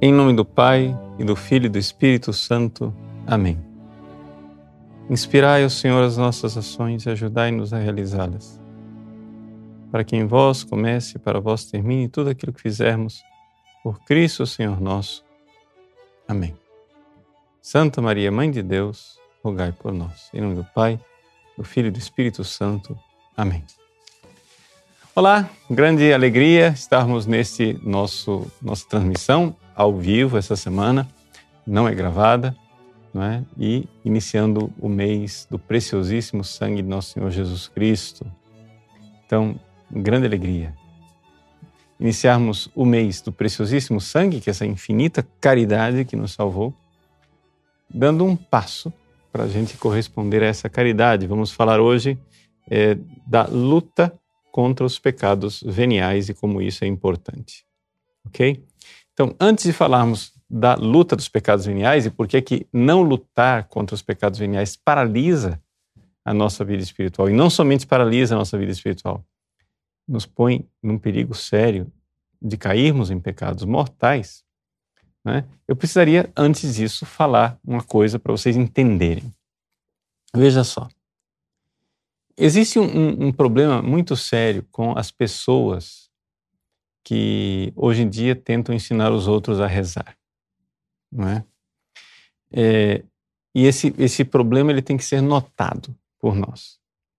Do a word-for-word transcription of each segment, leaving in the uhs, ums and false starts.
Em nome do Pai, e do Filho e do Espírito Santo. Amém. Inspirai, ó Senhor, as nossas ações e ajudai-nos a realizá-las. Para que em vós comece e para vós termine tudo aquilo que fizermos, por Cristo, Senhor nosso. Amém. Santa Maria, Mãe de Deus, rogai por nós. Em nome do Pai, do Filho e do Espírito Santo. Amém. Olá, grande alegria estarmos nesse nosso nossa transmissão ao vivo essa semana, não é gravada, não é? E iniciando o mês do preciosíssimo sangue de nosso Senhor Jesus Cristo. Então, grande alegria. Iniciarmos o mês do preciosíssimo sangue, que é essa infinita caridade que nos salvou, dando um passo para a gente corresponder a essa caridade. Vamos falar hoje é, da luta contra os pecados veniais e como isso é importante. Ok? Então, antes de falarmos da luta dos pecados veniais e por que que não lutar contra os pecados veniais paralisa a nossa vida espiritual, e não somente paralisa a nossa vida espiritual, nos põe num perigo sério de cairmos em pecados mortais, né? Eu precisaria, antes disso, falar uma coisa para vocês entenderem. Veja só. Existe um, um, um problema muito sério com as pessoas que hoje em dia tentam ensinar os outros a rezar, não é? É, e esse, esse problema ele tem que ser notado por nós.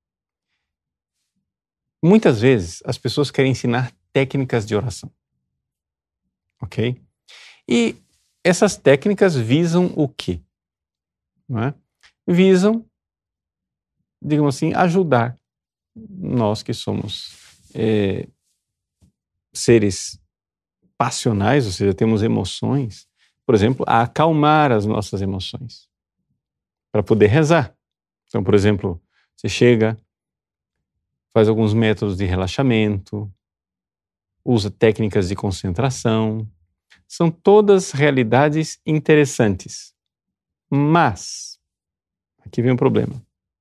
Muitas vezes as pessoas querem ensinar técnicas de oração, ok? E essas técnicas visam o quê? Não é? Visam, digamos assim, ajudar nós que somos é, seres passionais, ou seja, temos emoções, por exemplo, a acalmar as nossas emoções, para poder rezar. Então, por exemplo, você chega, faz alguns métodos de relaxamento, usa técnicas de concentração, são todas realidades interessantes. Mas, aqui vem um problema.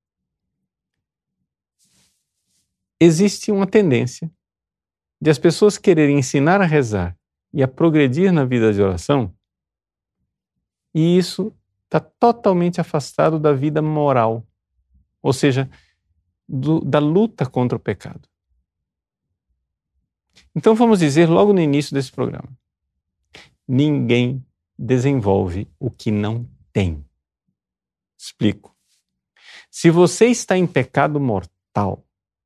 Existe uma tendência de as pessoas quererem ensinar a rezar e a progredir na vida de oração, e isso está totalmente afastado da vida moral, ou seja, do, da luta contra o pecado. Então vamos dizer logo no início desse programa, ninguém desenvolve o que não tem. Explico. Se você está em pecado mortal,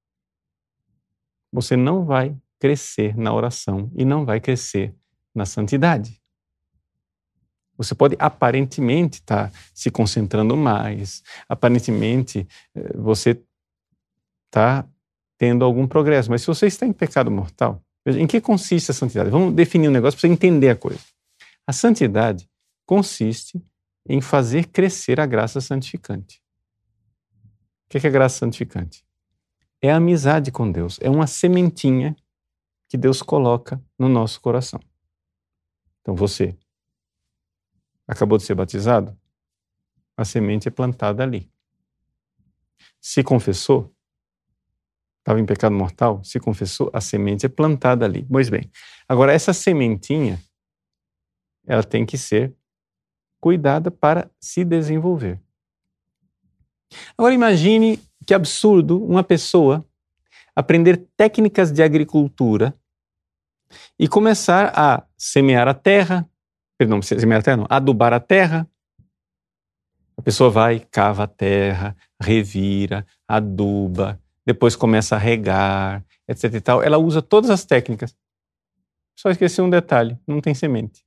você não vai crescer na oração e não vai crescer na santidade. Você pode aparentemente estar se concentrando mais, aparentemente você está tendo algum progresso, mas se você está em pecado mortal, em que consiste a santidade? Vamos definir um negócio para você entender a coisa. A santidade consiste em fazer crescer a graça santificante. O que é a graça santificante? É a amizade com Deus, é uma sementinha que Deus coloca no nosso coração. Então você acabou de ser batizado, a semente é plantada ali. Se confessou, estava em pecado mortal, se confessou, a semente é plantada ali. Pois bem, agora essa sementinha, ela tem que ser cuidada para se desenvolver. Agora imagine que absurdo uma pessoa aprender técnicas de agricultura e começar a semear a terra, perdão, semear a terra não, adubar a terra. A pessoa vai, cava a terra, revira, aduba, depois começa a regar, etc e tal. Ela usa todas as técnicas. Só esqueci um detalhe, não tem semente.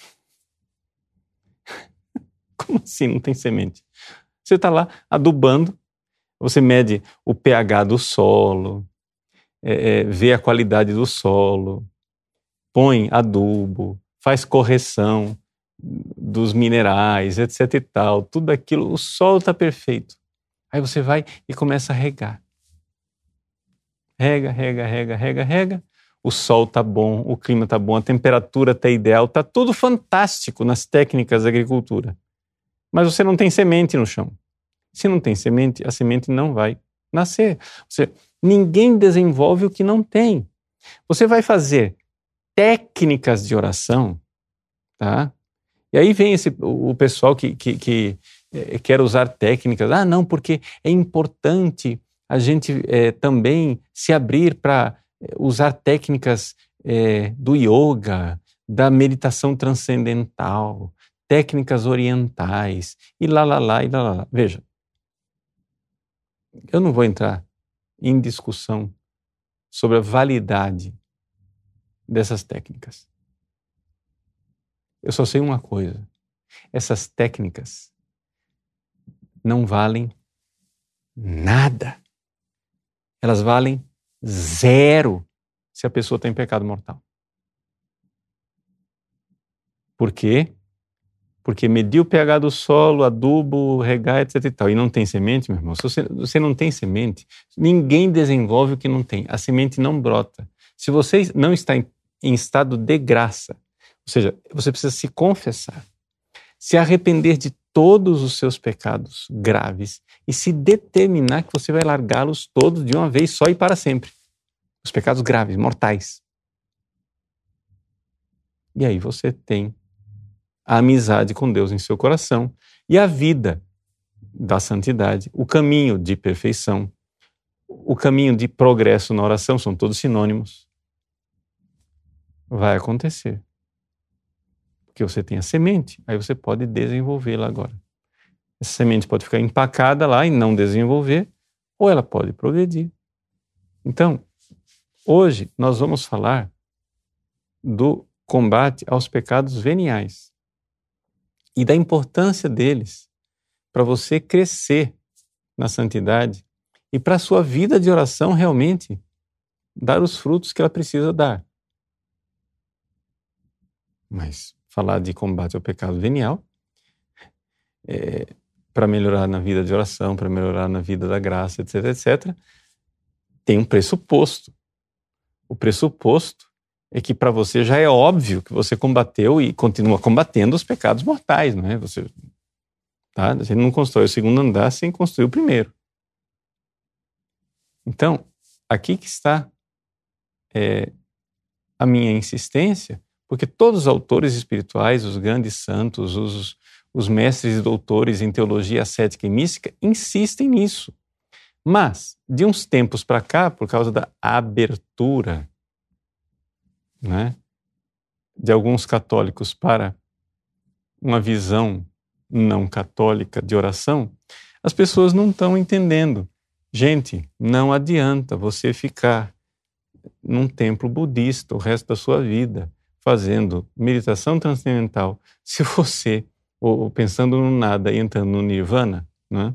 Como assim não tem semente? Você está lá adubando, você mede o pH do solo, é, é, vê a qualidade do solo, põe adubo, faz correção dos minerais, etc e tal, tudo aquilo, o solo está perfeito. Aí você vai e começa a regar. Rega, rega, rega, rega, rega. O sol está bom, o clima está bom, a temperatura está ideal, está tudo fantástico nas técnicas da agricultura. Mas você não tem semente no chão. Se não tem semente, a semente não vai nascer. Ou seja, ninguém desenvolve o que não tem. Você vai fazer técnicas de oração, tá? E aí vem esse, o pessoal que, que, que é, quer usar técnicas. Ah, não, porque é importante a gente é, também se abrir para usar técnicas é, do yoga, da meditação transcendental, técnicas orientais, e lá, lá, lá, e lá, lá, lá. Veja, eu não vou entrar em discussão sobre a validade dessas técnicas. Eu só sei uma coisa: essas técnicas não valem nada. Elas valem zero se a pessoa tem pecado mortal. Por quê? Porque medir o pH do solo, adubo, regar, etc e tal, e não tem semente, meu irmão, se você, você não tem semente, ninguém desenvolve o que não tem. A semente não brota. Se você não está em, em estado de graça, ou seja, você precisa se confessar, se arrepender de todos os seus pecados graves e se determinar que você vai largá-los todos de uma vez só e para sempre. Os pecados graves, mortais. E aí você tem a amizade com Deus em seu coração e a vida da santidade, o caminho de perfeição, o caminho de progresso na oração, são todos sinônimos, vai acontecer. Porque você tem a semente, aí você pode desenvolvê-la agora. Essa semente pode ficar empacada lá e não desenvolver, ou ela pode progredir. Então, hoje nós vamos falar do combate aos pecados veniais e da importância deles para você crescer na santidade e para a sua vida de oração realmente dar os frutos que ela precisa dar. Mas falar de combate ao pecado venial, é, para melhorar na vida de oração, para melhorar na vida da graça, etc, etcétera, tem um pressuposto. O pressuposto é que para você já é óbvio que você combateu e continua combatendo os pecados mortais, não é? Você, tá? Você não constrói o segundo andar sem construir o primeiro. Então, aqui que está é, a minha insistência, porque todos os autores espirituais, os grandes santos, os, os mestres e doutores em teologia ascética e mística insistem nisso. Mas, de uns tempos para cá, por causa da abertura, né, de alguns católicos para uma visão não católica de oração, as pessoas não estão entendendo. Gente, não adianta você ficar num templo budista o resto da sua vida, fazendo meditação transcendental, se você, ou pensando no nada e entrando no nirvana, né?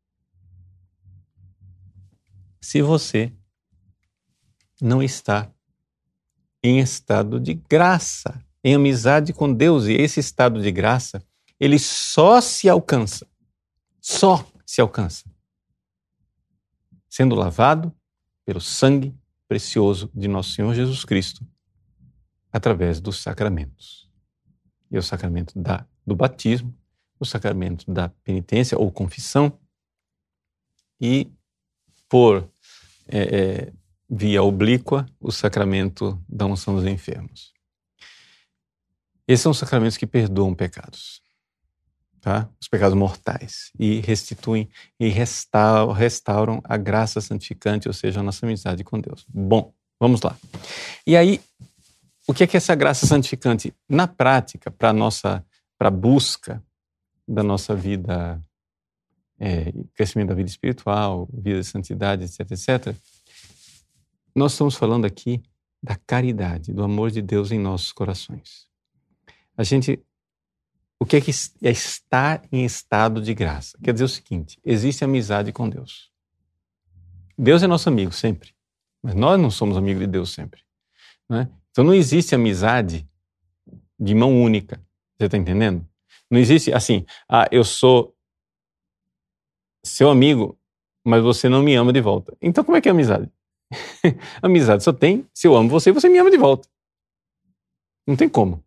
Se você não está em estado de graça, em amizade com Deus. E esse estado de graça, ele só se alcança, só se alcança, sendo lavado pelo sangue precioso de nosso Senhor Jesus Cristo, através dos sacramentos. E o sacramento da, do batismo, o sacramento da penitência ou confissão, e por é, é, via oblíqua, o sacramento da unção dos enfermos. Esses são os sacramentos que perdoam pecados, tá? Os pecados mortais, e restituem e restauram, restauram a graça santificante, ou seja, a nossa amizade com Deus. Bom, vamos lá. E aí, o que é que essa graça santificante, na prática, para a nossa, para a busca da nossa vida, é, crescimento da vida espiritual, vida de santidade, etc, etcétera, nós estamos falando aqui da caridade, do amor de Deus em nossos corações. A gente, o que é que é estar em estado de graça? Quer dizer o seguinte, existe amizade com Deus. Deus é nosso amigo sempre, mas nós não somos amigos de Deus sempre, né? Então não existe amizade de mão única, você está entendendo? Não existe assim, ah, eu sou seu amigo, mas você não me ama de volta. Então como é que é amizade? Amizade só tem se eu amo você e você me ama de volta. Não tem como.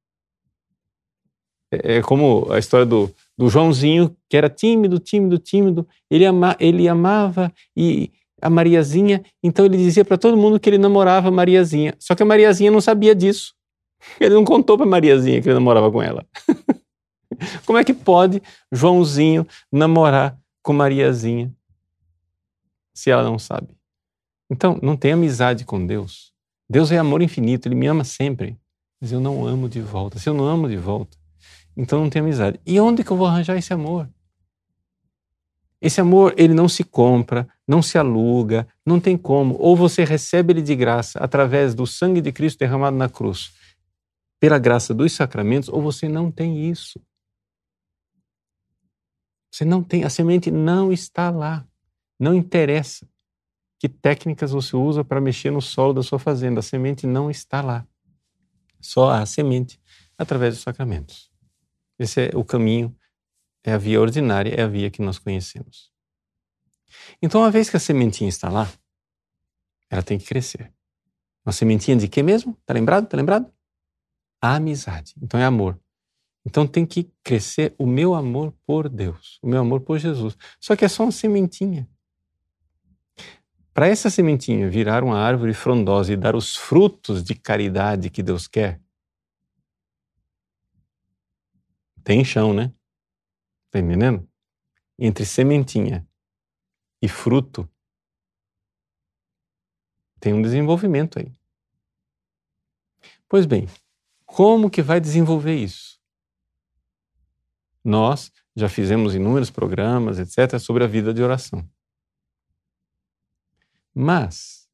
É, é como a história do, do Joãozinho, que era tímido, tímido, tímido. Ele, ama, ele amava e a Mariazinha, então ele dizia para todo mundo que ele namorava a Mariazinha. Só que a Mariazinha não sabia disso. Ele não contou para Mariazinha que ele namorava com ela. Como é que pode Joãozinho namorar com Mariazinha se ela não sabe? Então, não tem amizade com Deus. Deus é amor infinito, Ele me ama sempre. Mas eu não amo de volta. Se eu não amo de volta, então não tem amizade. E onde que eu vou arranjar esse amor? Esse amor, ele não se compra, não se aluga, não tem como. Ou você recebe ele de graça através do sangue de Cristo derramado na cruz, pela graça dos sacramentos, ou você não tem isso. Você não tem, a semente não está lá. Não interessa que técnicas você usa para mexer no solo da sua fazenda. A semente não está lá. Só há semente através dos sacramentos. Esse é o caminho, é a via ordinária, é a via que nós conhecemos. Então, uma vez que a sementinha está lá, ela tem que crescer. Uma sementinha de quê mesmo? Tá lembrado? Tá lembrado? A amizade. Então é amor. Então tem que crescer o meu amor por Deus, o meu amor por Jesus. Só que é só uma sementinha. Para essa sementinha virar uma árvore frondosa e dar os frutos de caridade que Deus quer, tem chão, né? Tá entendendo? Entre sementinha e fruto, tem um desenvolvimento aí. Pois bem, como que vai desenvolver isso? Nós já fizemos inúmeros programas, etcétera, sobre a vida de oração. Mas,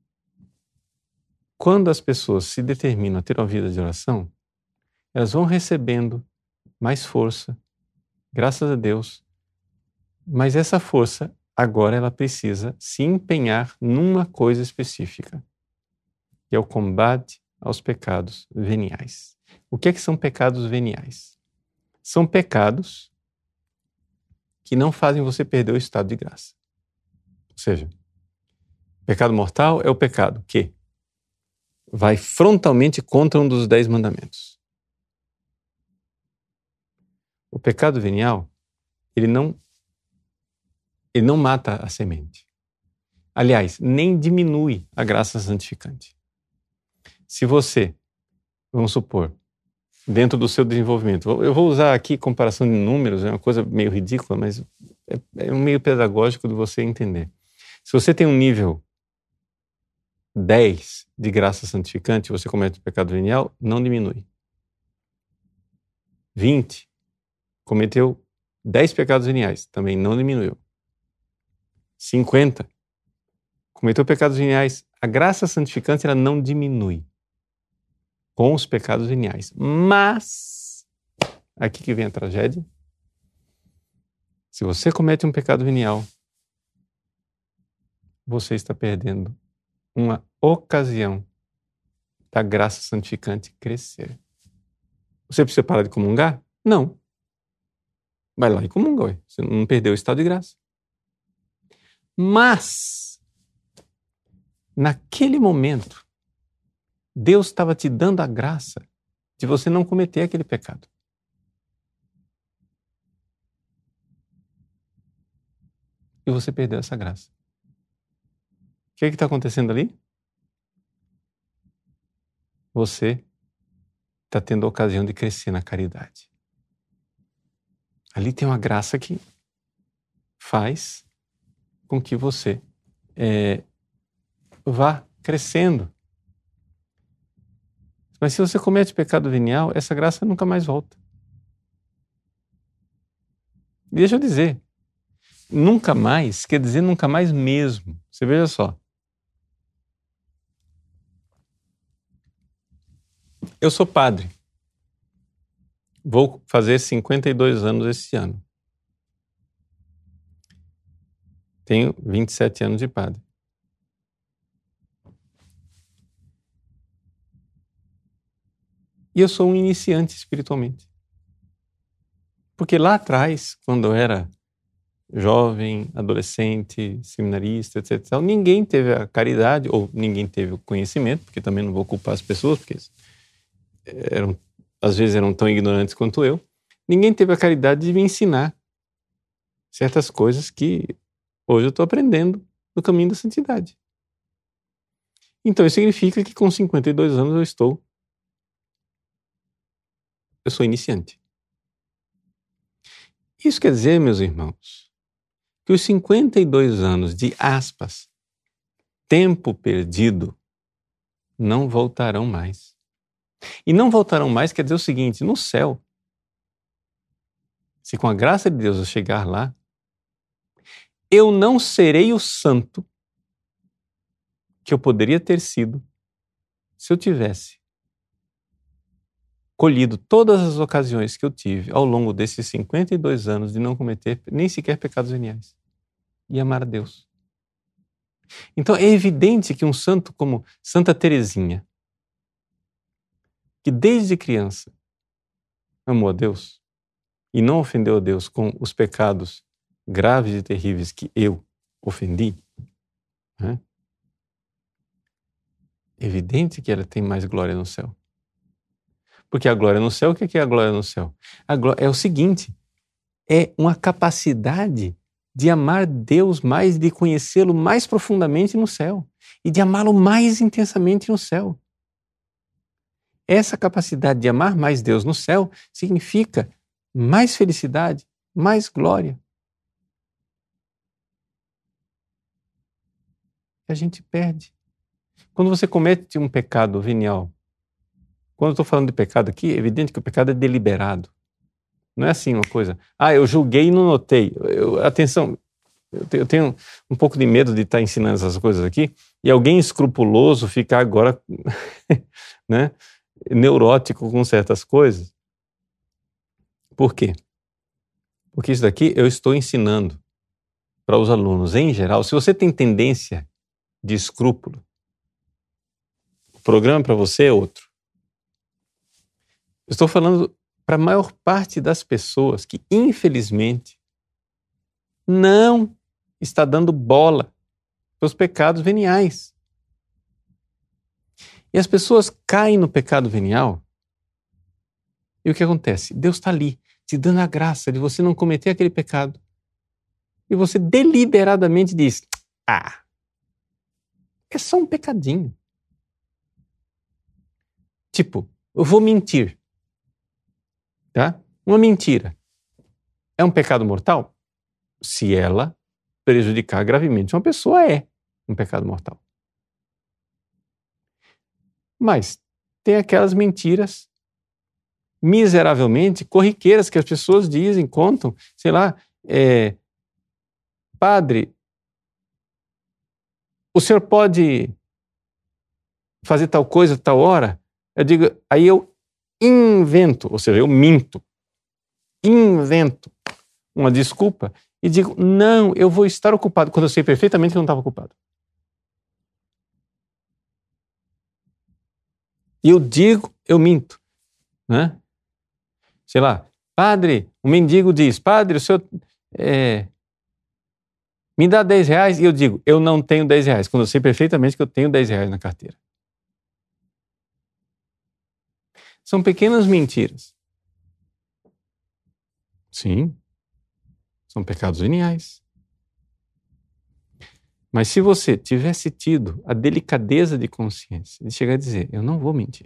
quando as pessoas se determinam a ter uma vida de oração, elas vão recebendo mais força, graças a Deus, mas essa força, agora ela precisa se empenhar numa coisa específica, que é o combate aos pecados veniais. O que é que são pecados veniais? São pecados que não fazem você perder o estado de graça. Ou seja, pecado mortal é o pecado que vai frontalmente contra um dos dez mandamentos. O pecado venial, ele não, ele não mata a semente. Aliás, nem diminui a graça santificante. Se você, vamos supor, dentro do seu desenvolvimento, eu vou usar aqui comparação de números, é uma coisa meio ridícula, mas é, é um meio pedagógico de você entender. Se você tem um nível dez de graça santificante e você comete o pecado venial, não diminui. vinte, cometeu dez pecados veniais, também não diminuiu. cinquenta, cometeu pecados veniais, a graça santificante ela não diminui com os pecados veniais. Mas, aqui que vem a tragédia, se você comete um pecado venial, você está perdendo uma ocasião da graça santificante crescer. Você precisa parar de comungar? Não. Vai lá e comunga, ué. Você não perdeu o estado de graça. Mas, naquele momento, Deus estava te dando a graça de você não cometer aquele pecado. E você perdeu essa graça. O que é que está acontecendo ali? Você está tendo a ocasião de crescer na caridade. Ali tem uma graça que faz com que você é, vá crescendo. Mas se você comete pecado venial, essa graça nunca mais volta. E deixa eu dizer, nunca mais quer dizer nunca mais mesmo. Você veja só. Eu sou padre. Vou fazer cinquenta e dois anos esse ano. Tenho vinte e sete anos de padre. E eu sou um iniciante espiritualmente. Porque lá atrás, quando eu era jovem, adolescente, seminarista, etcétera, ninguém teve a caridade, ou ninguém teve o conhecimento, porque também não vou culpar as pessoas, porque eram, às vezes eram tão ignorantes quanto eu, ninguém teve a caridade de me ensinar certas coisas que hoje eu estou aprendendo no caminho da santidade. Então isso significa que com cinquenta e dois anos eu estou eu sou iniciante. Isso quer dizer, meus irmãos, que os cinquenta e dois anos de aspas, tempo perdido, não voltarão mais. E não voltarão mais quer dizer o seguinte, no céu, se com a graça de Deus eu chegar lá, eu não serei o santo que eu poderia ter sido se eu tivesse colhido todas as ocasiões que eu tive ao longo desses cinquenta e dois anos de não cometer nem sequer pecados veniais e amar a Deus. Então é evidente que um santo como Santa Teresinha, que desde criança amou a Deus e não ofendeu a Deus com os pecados graves e terríveis que eu ofendi, né? É evidente que ela tem mais glória no céu. Porque a glória no céu, o que é a glória no céu? A glória é o seguinte, é uma capacidade de amar Deus mais, de conhecê-lo mais profundamente no céu e de amá-lo mais intensamente no céu. Essa capacidade de amar mais Deus no céu significa mais felicidade, mais glória. A gente perde. Quando você comete um pecado venial, quando eu estou falando de pecado aqui, é evidente que o pecado é deliberado. Não é assim uma coisa, ah, eu julguei e não notei. Eu, atenção, eu tenho, eu tenho um pouco de medo de estar ensinando essas coisas aqui e alguém escrupuloso ficar agora né, neurótico com certas coisas. Por quê? Porque isso daqui eu estou ensinando para os alunos em geral. Se você tem tendência de escrúpulo, o programa para você é outro. Eu estou falando para a maior parte das pessoas que, infelizmente, não está dando bola para os pecados veniais. E as pessoas caem no pecado venial e o que acontece? Deus está ali, te dando a graça de você não cometer aquele pecado. E você deliberadamente diz, ah, é só um pecadinho. Tipo, eu vou mentir. Tá? Uma mentira é um pecado mortal? Se ela prejudicar gravemente uma pessoa, é um pecado mortal. Mas tem aquelas mentiras miseravelmente corriqueiras que as pessoas dizem, contam, sei lá, é, padre, o senhor pode fazer tal coisa, tal hora? Eu digo, aí eu invento, ou seja, eu minto, invento uma desculpa e digo, não, eu vou estar ocupado, quando eu sei perfeitamente que eu não estava ocupado. E eu digo, eu minto, né? Sei lá, padre, o mendigo diz, padre, o senhor é, me dá dez reais, e eu digo, eu não tenho dez reais, quando eu sei perfeitamente que eu tenho dez reais na carteira. São pequenas mentiras. Sim, são pecados veniais. Mas se você tivesse tido a delicadeza de consciência de chegar a dizer, eu não vou mentir.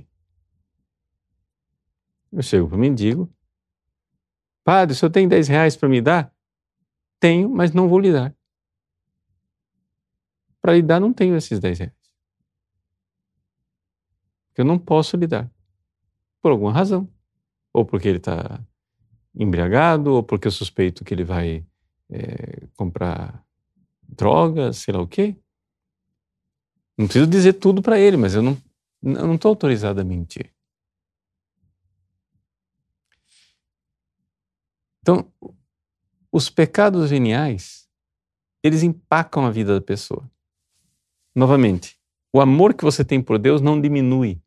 Eu chego para o mendigo, padre, o senhor tem dez reais para me dar? Tenho, mas não vou lhe dar. Para lhe dar, não tenho esses dez reais. Eu não posso lhe dar. Por alguma razão. Ou porque ele está embriagado, ou porque eu suspeito que ele vai é, comprar drogas, sei lá o quê. Não preciso dizer tudo para ele, mas eu não eu não estou autorizado a mentir. Então, os pecados veniais, eles empacam a vida da pessoa. Novamente, o amor que você tem por Deus não diminui,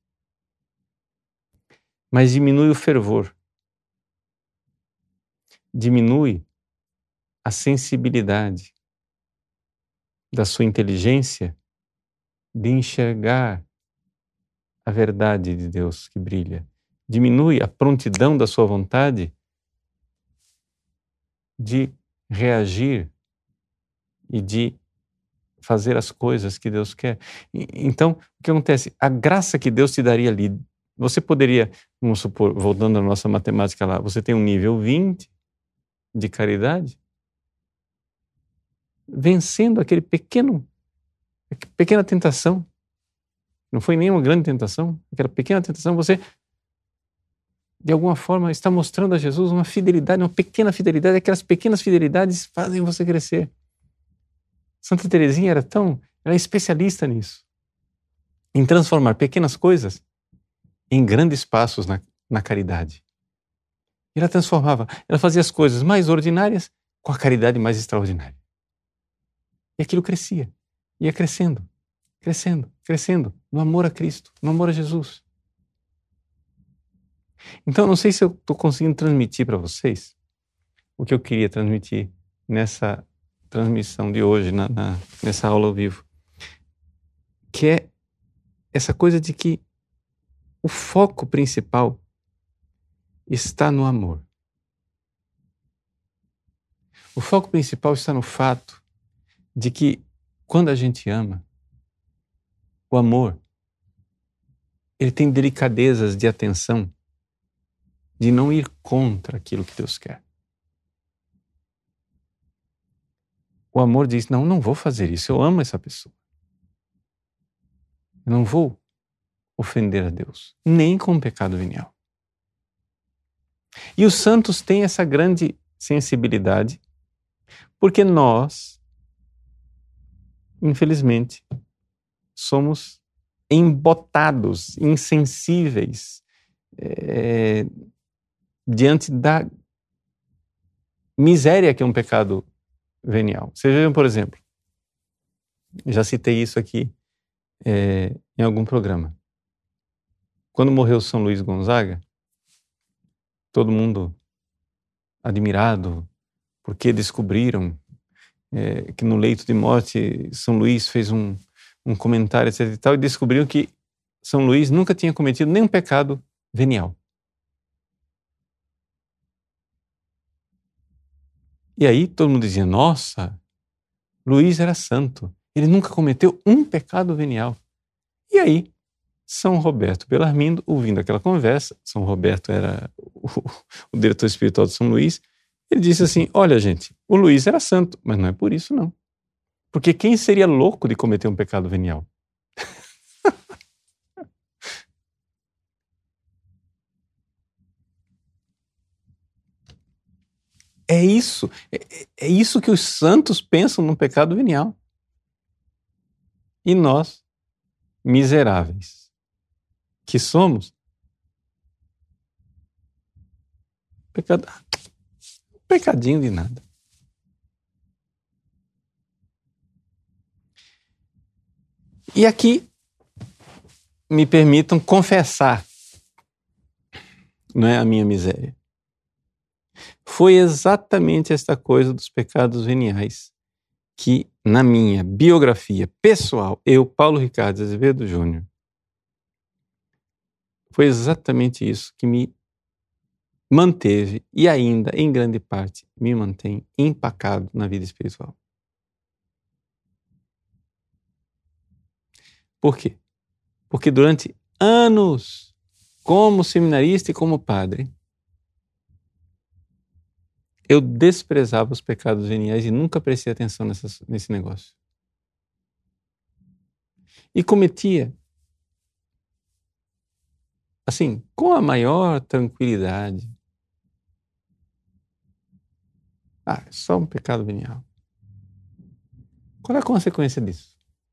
mas diminui o fervor. Diminui a sensibilidade da sua inteligência de enxergar a verdade de Deus que brilha. Diminui a prontidão da sua vontade de reagir e de fazer as coisas que Deus quer. Então, o que acontece? A graça que Deus te daria ali Você poderia, vamos supor, voltando à nossa matemática lá, você tem um nível vinte de caridade, vencendo aquele pequeno, pequena tentação. Não foi nenhuma grande tentação, aquela pequena tentação, você, de alguma forma, está mostrando a Jesus uma fidelidade, uma pequena fidelidade, aquelas pequenas fidelidades fazem você crescer. Santa Teresinha era tão, ela é especialista nisso, em transformar pequenas coisas em grandes passos na, na caridade. Ela transformava, ela fazia as coisas mais ordinárias com a caridade mais extraordinária. E aquilo crescia, ia crescendo, crescendo, crescendo, no amor a Cristo, no amor a Jesus. Então, não sei se eu estou conseguindo transmitir para vocês o que eu queria transmitir nessa transmissão de hoje, na, na, nessa aula ao vivo, que é essa coisa de que o foco principal está no amor. O foco principal está no fato de que, quando a gente ama, o amor, ele tem delicadezas de atenção, de não ir contra aquilo que Deus quer. O amor diz, não, não vou fazer isso, eu amo essa pessoa. Eu não vou ofender a Deus, nem com o pecado venial. E os santos têm essa grande sensibilidade, porque nós, infelizmente, somos embotados, insensíveis, é, diante da miséria que é um pecado venial. Vocês vejam, por exemplo, já citei isso aqui é, em algum programa. Quando morreu São Luís Gonzaga, todo mundo admirado, porque descobriram é, que no leito de morte São Luís fez um, um comentário, etc e tal, e descobriram que São Luís nunca tinha cometido nenhum pecado venial. E aí todo mundo dizia, nossa, Luís era santo, ele nunca cometeu um pecado venial. E aí, São Roberto Bellarmino, ouvindo aquela conversa, São Roberto era o, o diretor espiritual de São Luís, ele disse assim, olha gente, o Luís era santo, mas não é por isso não. Porque quem seria louco de cometer um pecado venial? É isso, é, é isso que os santos pensam no pecado venial. E nós, miseráveis, que somos, pecado, pecadinho de nada. E aqui, me permitam confessar, não é, a minha miséria. Foi exatamente esta coisa dos pecados veniais que, na minha biografia pessoal, eu, Paulo Ricardo Azevedo Júnior, foi exatamente isso que me manteve e ainda, em grande parte, me mantém empacado na vida espiritual. Por quê? Porque durante anos, como seminarista e como padre, eu desprezava os pecados veniais e nunca prestei atenção nessa, nesse negócio. E cometia, assim, com a maior tranquilidade. Ah, é só um pecado venial. Qual é a consequência disso?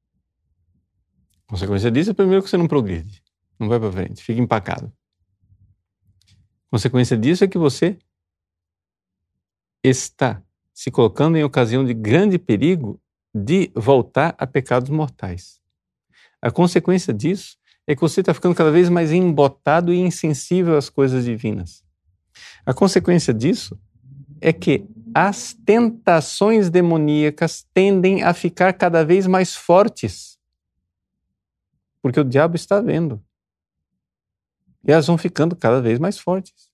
A consequência disso é, primeiro, que você não progride, não vai para frente, fica empacado. A consequência disso é que você está se colocando em ocasião de grande perigo de voltar a pecados mortais. A consequência disso é que você está ficando cada vez mais embotado e insensível às coisas divinas. A consequência disso é que as tentações demoníacas tendem a ficar cada vez mais fortes, porque o diabo está vendo. E elas vão ficando cada vez mais fortes.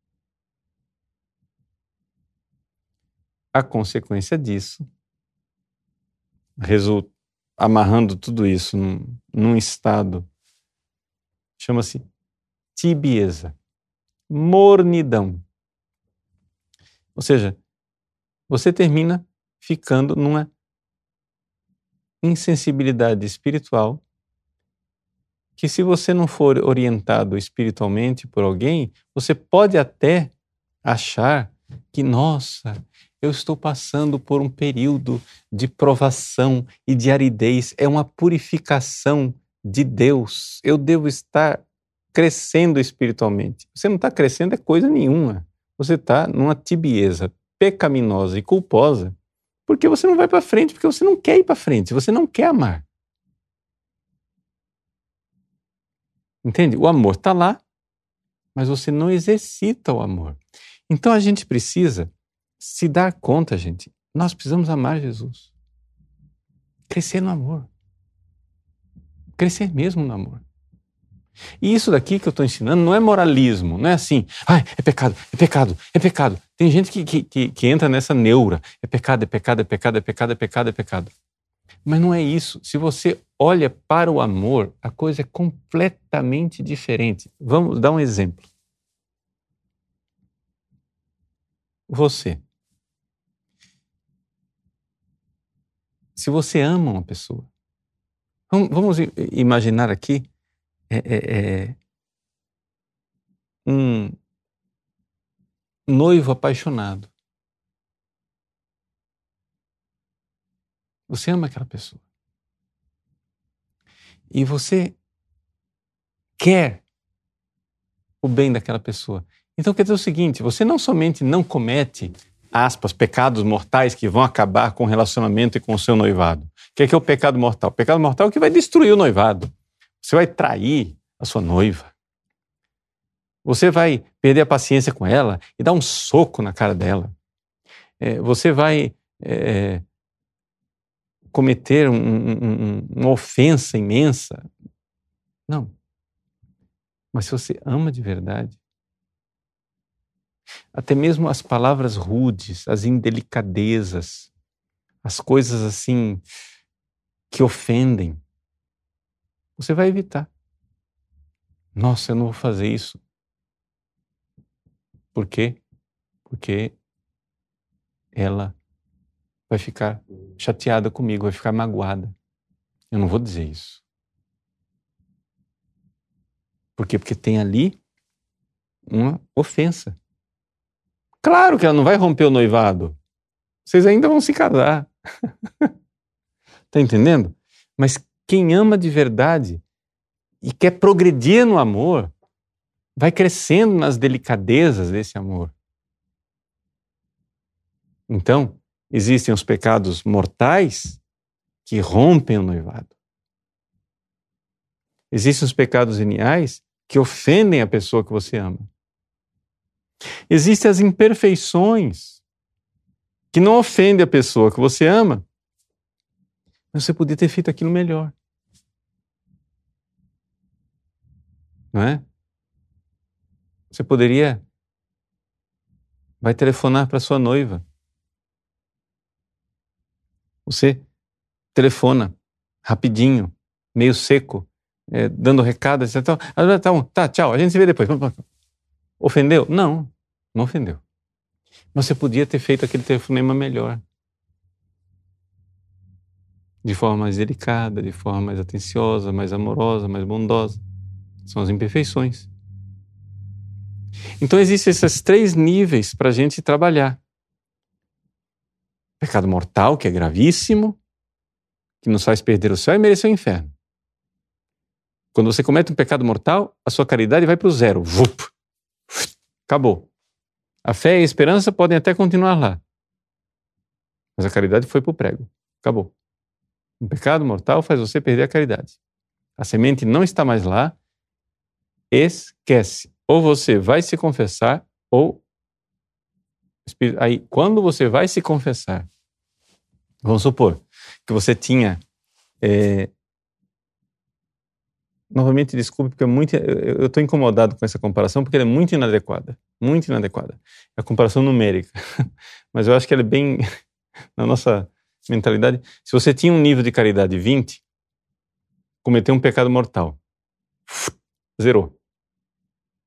A consequência disso, resulta, amarrando tudo isso num, num estado, chama-se tibieza, mornidão. Ou seja, você termina ficando numa insensibilidade espiritual que, se você não for orientado espiritualmente por alguém, você pode até achar que, nossa, eu estou passando por um período de provação e de aridez, é uma purificação de Deus, eu devo estar crescendo espiritualmente. Você não está crescendo é coisa nenhuma, você está numa tibieza pecaminosa e culposa, porque você não vai para frente, porque você não quer ir para frente, você não quer amar. Entende? O amor está lá, mas você não exercita o amor. Então a gente precisa se dar conta, gente, nós precisamos amar Jesus. Crescer no amor. Crescer mesmo no amor. E isso daqui que eu estou ensinando não é moralismo, não é assim, ai, é pecado, é pecado, é pecado. Tem gente que, que, que, que entra nessa neura, é pecado, é pecado, é pecado, é pecado, é pecado, é pecado. Mas não é isso. Se você olha para o amor, a coisa é completamente diferente. Vamos dar um exemplo. Você. Se você ama uma pessoa, vamos, vamos imaginar aqui é, é, é, um noivo apaixonado. Você ama aquela pessoa. E você quer o bem daquela pessoa. Então quer dizer o seguinte, você não somente não comete, aspas, pecados mortais que vão acabar com o relacionamento e com o seu noivado. O que é, que é o pecado mortal? O pecado mortal é o que vai destruir o noivado. Você vai trair a sua noiva. Você vai perder a paciência com ela e dar um soco na cara dela. É, você vai é, cometer um, um, um, uma ofensa imensa. Não. Mas se você ama de verdade, até mesmo as palavras rudes, as indelicadezas, as coisas assim que ofendem, você vai evitar. Nossa, eu não vou fazer isso. Por quê? Porque ela vai ficar chateada comigo, vai ficar magoada. Eu não vou dizer isso. Por quê? Porque tem ali uma ofensa. Claro que ela não vai romper o noivado. Vocês ainda vão se casar. Tá entendendo? Mas quem ama de verdade e quer progredir no amor, vai crescendo nas delicadezas desse amor. Então, existem os pecados mortais que rompem o noivado. Existem os pecados veniais que ofendem a pessoa que você ama. Existem as imperfeições que não ofendem a pessoa que você ama, mas você podia ter feito aquilo melhor. Não é? Você poderia... vai telefonar para sua noiva. Você telefona rapidinho, meio seco, é, dando recado, etc. Tá, tá, tá, tchau, a gente se vê depois. Ofendeu? Não, não ofendeu. Mas você podia ter feito aquele telefonema melhor. De forma mais delicada, de forma mais atenciosa, mais amorosa, mais bondosa. São as imperfeições. Então existem esses três níveis para a gente trabalhar. Pecado mortal, que é gravíssimo, que nos faz perder o céu e merecer o inferno. Quando você comete um pecado mortal, a sua caridade vai para o zero. Vup! Acabou. A fé e a esperança podem até continuar lá. Mas a caridade foi para o prego. Acabou. Um pecado mortal faz você perder a caridade. A semente não está mais lá. Esquece. Ou você vai se confessar, ou... Aí, quando você vai se confessar, vamos supor que você tinha... É... Novamente, desculpe, porque é muito, eu estou incomodado com essa comparação, porque ela é muito inadequada. Muito inadequada. É a comparação numérica. Mas eu acho que ela é bem... na nossa mentalidade. Se você tinha um nível de caridade vinte, cometeu um pecado mortal. Zerou.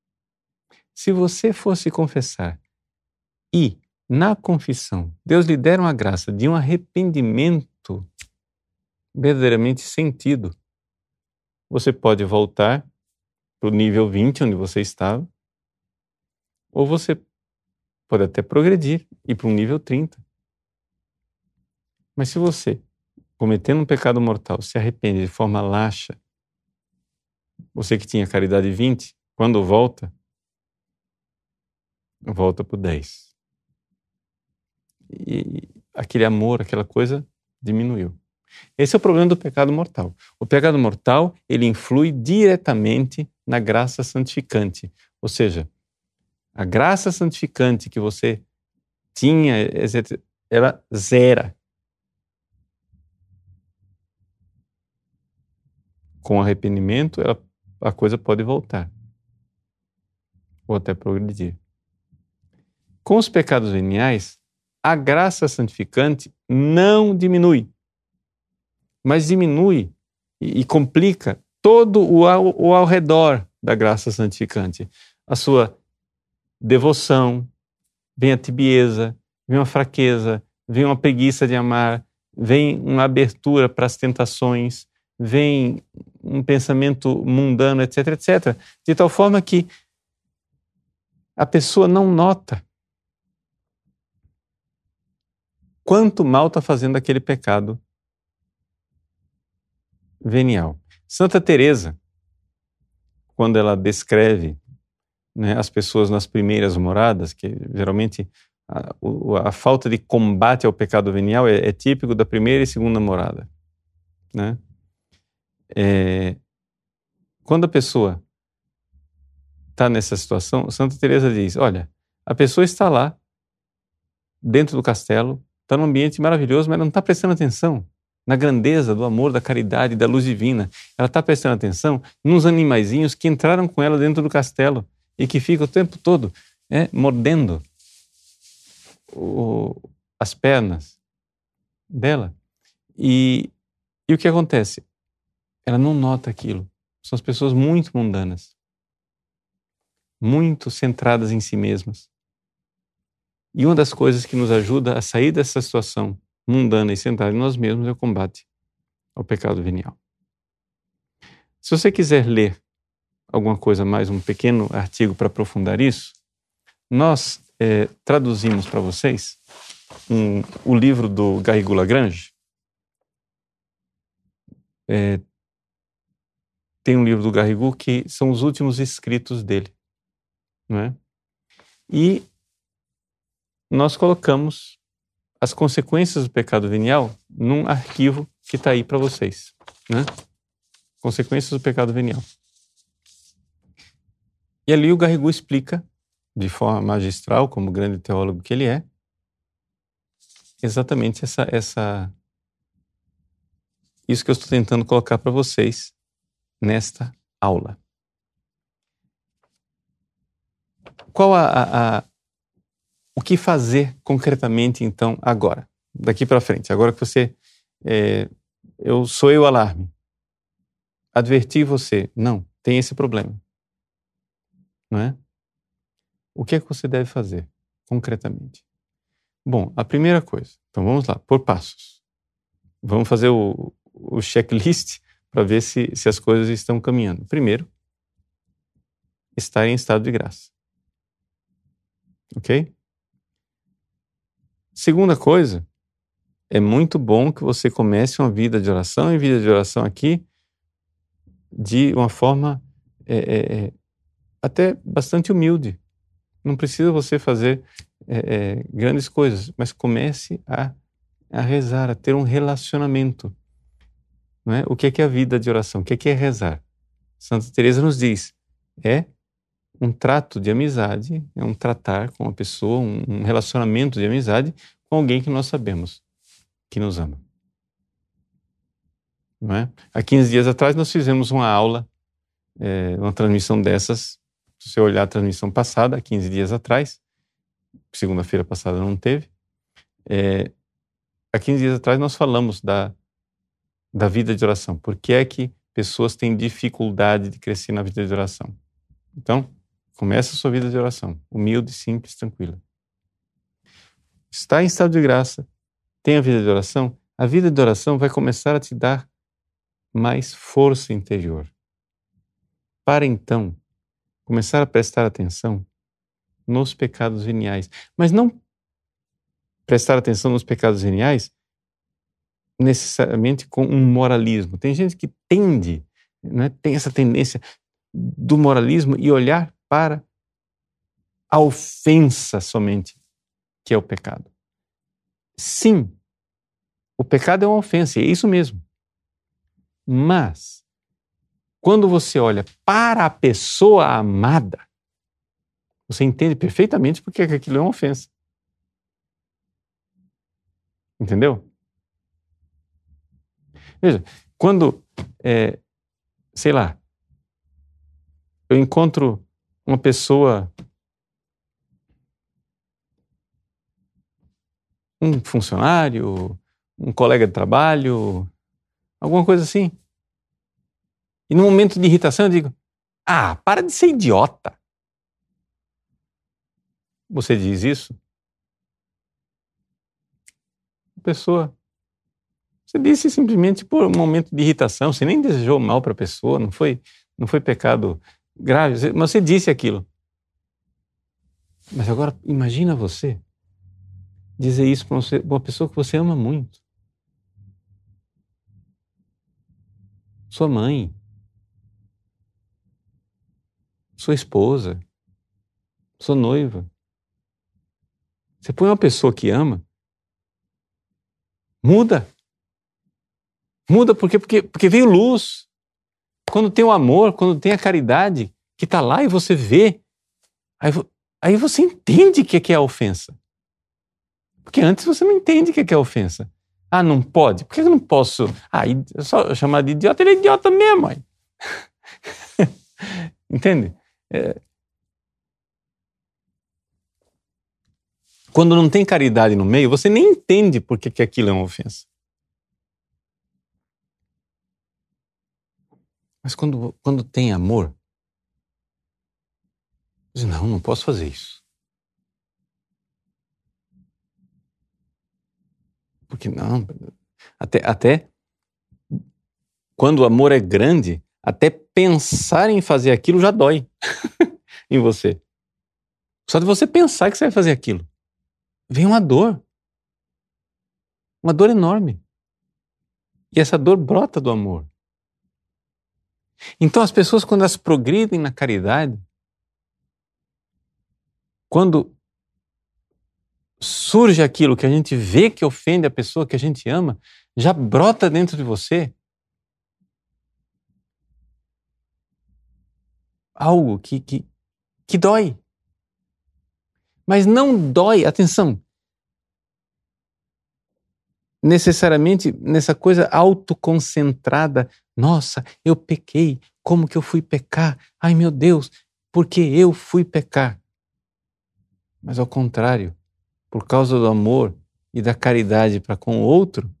Se você fosse confessar e, na confissão, Deus lhe der uma graça de um arrependimento verdadeiramente sentido, você pode voltar para o nível vinte, onde você estava, ou você pode até progredir e ir para um nível trinta. Mas se você, cometendo um pecado mortal, se arrepende de forma laxa, você que tinha caridade vinte, quando volta, volta para o dez. E aquele amor, aquela coisa, diminuiu. Esse é o problema do pecado mortal. O pecado mortal, ele influi diretamente na graça santificante. Ou seja, a graça santificante que você tinha, ela zera. Com arrependimento, ela, a coisa pode voltar. Ou até progredir. Com os pecados veniais, a graça santificante não diminui. Mas diminui e, e complica todo o ao, o ao redor da graça santificante. A sua devoção, vem a tibieza, vem uma fraqueza, vem uma preguiça de amar, vem uma abertura para as tentações, vem um pensamento mundano, etc, etcétera. De tal forma que a pessoa não nota quanto mal está fazendo aquele pecado venial. Santa Teresa, quando ela descreve, né, as pessoas nas primeiras moradas, que geralmente a, a falta de combate ao pecado venial é, é típico da primeira e segunda morada, né? É, quando a pessoa está nessa situação, Santa Teresa diz, olha, a pessoa está lá, dentro do castelo, está num ambiente maravilhoso, mas não está prestando atenção na grandeza do amor, da caridade, da luz divina. Ela está prestando atenção nos animaizinhos que entraram com ela dentro do castelo e que ficam o tempo todo é, mordendo o, as pernas dela. E, e o que acontece? Ela não nota aquilo. São as pessoas muito mundanas, muito centradas em si mesmas. E uma das coisas que nos ajuda a sair dessa situação mundana e centrada em nós mesmos é o combate ao pecado venial. Se você quiser ler alguma coisa mais, um pequeno artigo para aprofundar isso, nós é, traduzimos para vocês um, o livro do Garrigou Lagrange. É, tem um livro do Garrigou que são os últimos escritos dele, não é? E nós colocamos as consequências do pecado venial num arquivo que está aí para vocês, né? Consequências do pecado venial. E ali o Garrigou explica, de forma magistral, como grande teólogo que ele é, exatamente essa, essa, isso que eu estou tentando colocar para vocês nesta aula. Qual a, a, a o que fazer concretamente, então, agora? Daqui para frente. Agora que você... É, eu sou eu o alarme. Adverti você. Não, tem esse problema. Não é? O que é que você deve fazer, concretamente? Bom, a primeira coisa. Então, vamos lá, por passos. Vamos fazer o, o checklist para ver se, se as coisas estão caminhando. Primeiro, estar em estado de graça. Ok? Segunda coisa, é muito bom que você comece uma vida de oração, e vida de oração aqui de uma forma é, é, até bastante humilde. Não precisa você fazer é, é, grandes coisas, mas comece a, a rezar, a ter um relacionamento. Não é? O que é, que é a vida de oração? O que é, que é rezar? Santa Teresa nos diz, é um trato de amizade, é um tratar com uma pessoa, um, um relacionamento de amizade com alguém que nós sabemos que nos ama. Não é? Há quinze dias atrás nós fizemos uma aula, é, uma transmissão dessas. Se você olhar a transmissão passada, há quinze dias atrás, segunda-feira passada não teve, é, há quinze dias atrás nós falamos da, da vida de oração. Por que é que pessoas têm dificuldade de crescer na vida de oração? Então, Começa a sua vida de oração, humilde, simples, tranquila. Está em estado de graça, tem a vida de oração, a vida de oração vai começar a te dar mais força interior. Para então, começar a prestar atenção nos pecados veniais. Mas não prestar atenção nos pecados veniais necessariamente com um moralismo. Tem gente que tende, né, tem essa tendência do moralismo e olhar para a ofensa somente, que é o pecado. Sim, o pecado é uma ofensa, é isso mesmo. Mas, quando você olha para a pessoa amada, você entende perfeitamente porque aquilo é uma ofensa. Entendeu? Veja, quando, é, sei lá, eu encontro uma pessoa, um funcionário, um colega de trabalho, alguma coisa assim, e no momento de irritação eu digo, ah, para de ser idiota. Você diz isso? A pessoa, você disse simplesmente por um momento de irritação, você nem desejou mal para a pessoa, não foi, não foi pecado grave, mas você disse aquilo. Mas agora imagina você dizer isso para uma pessoa que você ama muito. Sua mãe, sua esposa, sua noiva. Você põe uma pessoa que ama, muda. Muda por quê? Porque, porque veio luz. Quando tem o amor, quando tem a caridade que está lá e você vê, aí, aí você entende o que é a ofensa. Porque antes você não entende o que é a ofensa. Ah, não pode? Por que eu não posso? Ah, só chamar de idiota, ele é idiota mesmo, mãe. Entende? É... Quando não tem caridade no meio, você nem entende por que, que aquilo é uma ofensa. Mas quando, quando tem amor, você diz, não, não posso fazer isso. Porque não, até, até quando o amor é grande, até pensar em fazer aquilo já dói em você. Só de você pensar que você vai fazer aquilo, vem uma dor. Uma dor enorme. E essa dor brota do amor. Então as pessoas, quando elas progridem na caridade, quando surge aquilo que a gente vê que ofende a pessoa que a gente ama, já brota dentro de você algo que, que, que dói. Mas não dói, atenção, necessariamente nessa coisa autoconcentrada. Nossa, eu pequei, como que eu fui pecar? Ai meu Deus, porque eu fui pecar? Mas ao contrário, por causa do amor e da caridade para com o outro,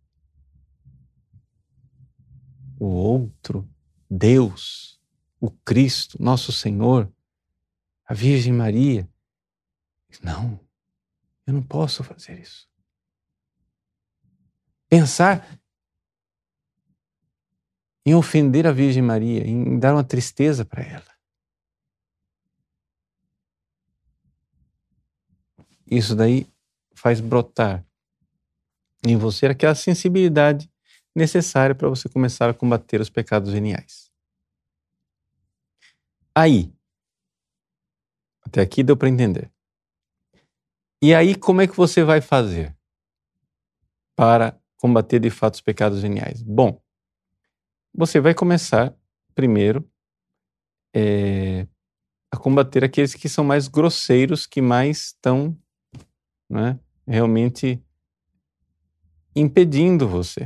o outro, Deus, o Cristo, nosso Senhor, a Virgem Maria, não, eu não posso fazer isso. Pensar em ofender a Virgem Maria, em dar uma tristeza para ela. Isso daí faz brotar em você aquela sensibilidade necessária para você começar a combater os pecados veniais. Aí, até aqui deu para entender. E aí, como é que você vai fazer para combater de fato os pecados veniais? Bom, você vai começar primeiro é, a combater aqueles que são mais grosseiros, que mais estão, né, realmente impedindo você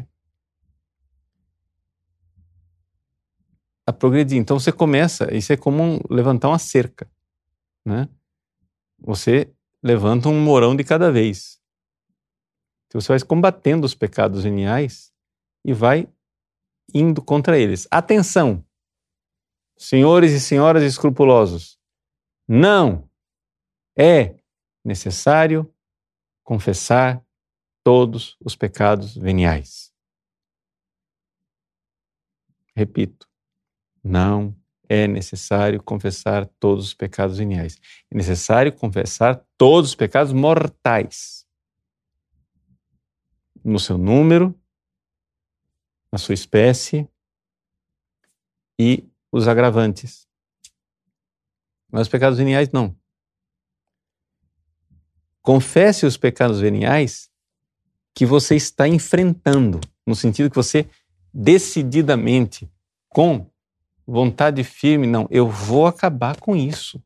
a progredir. Então você começa, isso é como um, levantar uma cerca, né? Você levanta um morão de cada vez. Então você vai combatendo os pecados veniais e vai indo contra eles. Atenção, senhores e senhoras escrupulosos, Não é necessário confessar todos os pecados veniais. Repito, não é necessário confessar todos os pecados veniais. É necessário confessar todos os pecados mortais. No seu número, na sua espécie e os agravantes. Mas os pecados veniais não. Confesse os pecados veniais que você está enfrentando, no sentido que você decididamente, com vontade firme, não, eu vou acabar com isso.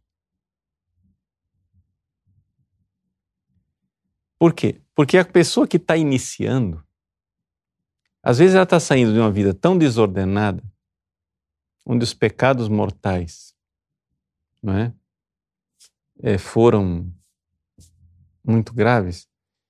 Por quê? Porque a pessoa que está iniciando, às vezes ela está saindo de uma vida tão desordenada, onde os pecados mortais, não é, é, foram muito graves,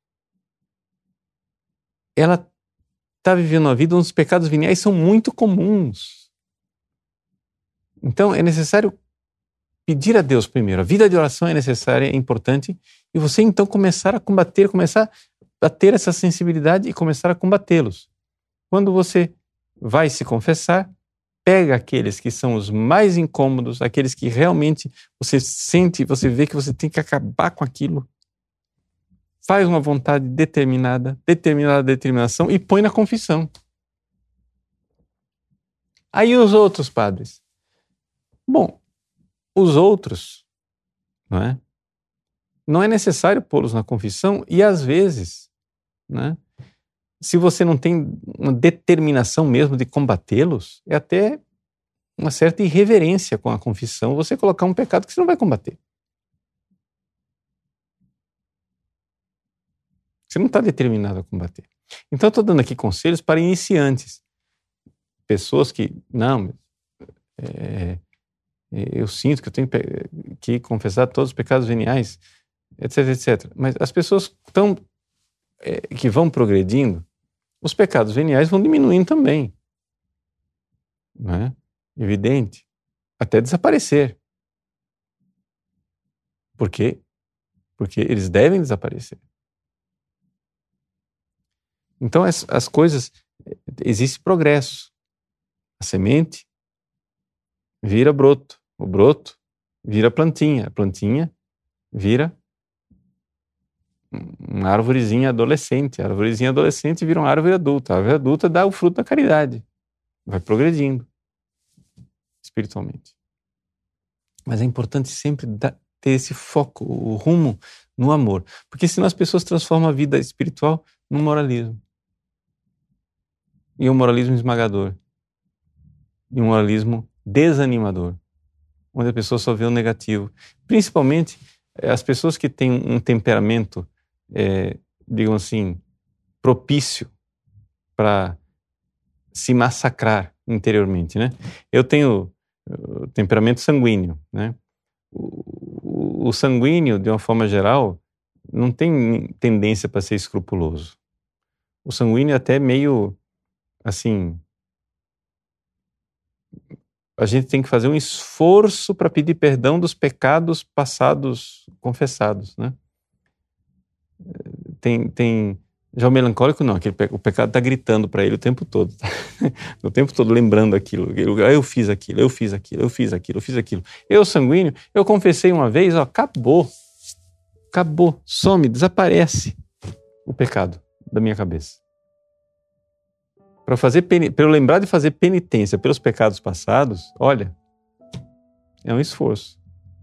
ela está vivendo uma vida onde os pecados veniais são muito comuns. Então é necessário pedir a Deus primeiro. A vida de oração é necessária, é importante, e você então começar a combater, começar a ter essa sensibilidade e começar a combatê-los. Quando você vai se confessar, pega aqueles que são os mais incômodos, aqueles que realmente você sente, você vê que você tem que acabar com aquilo. Faz uma vontade determinada, determinada determinação e põe na confissão. Aí os outros, padres? Bom, os outros, não é? Não é necessário pô-los na confissão e às vezes, né, se você não tem uma determinação mesmo de combatê-los, é até uma certa irreverência com a confissão você colocar um pecado que você não vai combater. Você não está determinado a combater. Então eu estou dando aqui conselhos para iniciantes. Pessoas que, não, é, eu sinto que eu tenho que confessar todos os pecados veniais, etc, etcétera. Mas as pessoas tão, é, que vão progredindo, os pecados veniais vão diminuindo também. Não é? Evidente. Até desaparecer. Por quê? Porque eles devem desaparecer. Então as, as coisas, existe progresso. A semente vira broto. O broto vira plantinha. A plantinha vira uma árvorezinha adolescente. A árvorezinha adolescente vira uma árvore adulta. A árvore adulta dá o fruto da caridade. Vai progredindo espiritualmente. Mas é importante sempre dar, ter esse foco, o rumo no amor. Porque senão as pessoas transformam a vida espiritual num moralismo. E um moralismo esmagador. E um moralismo desanimador. Onde a pessoa só vê o negativo. Principalmente as pessoas que têm um temperamento, é, digamos assim, propício para se massacrar interiormente, né? Eu tenho uh, temperamento sanguíneo, né? O, o sanguíneo, de uma forma geral, não tem tendência para ser escrupuloso. O sanguíneo é até meio, assim, a gente tem que fazer um esforço para pedir perdão dos pecados passados confessados, né? Tem, tem, já o melancólico não, aquele, o pecado está gritando para ele o tempo todo, tá? O tempo todo lembrando aquilo, eu fiz aquilo, eu fiz aquilo, eu fiz aquilo, eu fiz aquilo. Eu, sanguíneo, eu confessei uma vez, ó, acabou, acabou, some, desaparece o pecado da minha cabeça. Para fazer, para eu lembrar de fazer penitência pelos pecados passados, olha, é um esforço.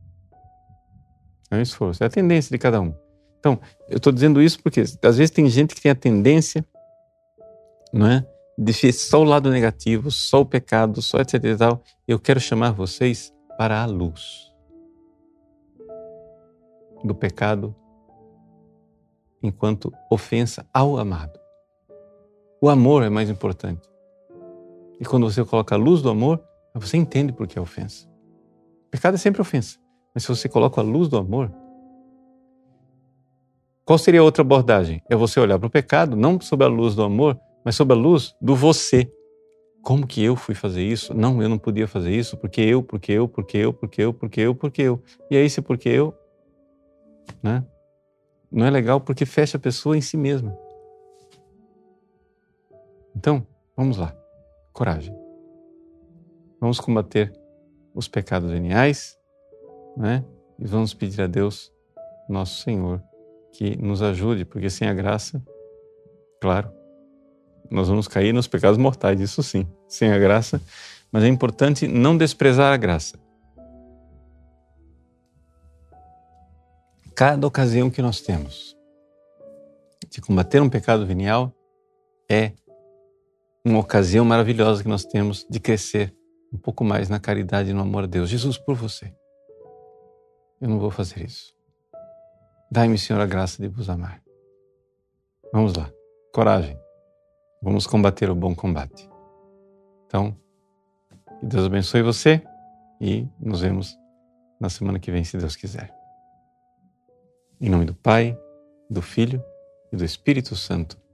É um esforço, é a tendência de cada um. Então, eu estou dizendo isso porque às vezes tem gente que tem a tendência, não é, de ver só o lado negativo, só o pecado, só etc e tal. Eu quero chamar vocês para a luz do pecado enquanto ofensa ao amado. O amor é mais importante. E quando você coloca a luz do amor, você entende por que é ofensa. O pecado é sempre ofensa. Mas se você coloca a luz do amor, qual seria a outra abordagem? É você olhar para o pecado, não sob a luz do amor, mas sob a luz do você. Como que eu fui fazer isso? Não, eu não podia fazer isso, porque eu, porque eu, porque eu, porque eu, porque eu, porque eu. E aí, se porque eu, né? Não é legal porque fecha a pessoa em si mesma. Então, vamos lá. Coragem. Vamos combater os pecados veniais, né? E vamos pedir a Deus, nosso Senhor, que nos ajude, porque sem a graça, claro, nós vamos cair nos pecados mortais, isso sim, sem a graça, mas é importante não desprezar a graça. Cada ocasião que nós temos de combater um pecado venial é uma ocasião maravilhosa que nós temos de crescer um pouco mais na caridade e no amor a Deus. Jesus, por você, eu não vou fazer isso. Dai-me, Senhor, a graça de vos amar. Vamos lá, coragem. Vamos combater o bom combate. Então, que Deus abençoe você e nos vemos na semana que vem, se Deus quiser. Em nome do Pai, do Filho e do Espírito Santo.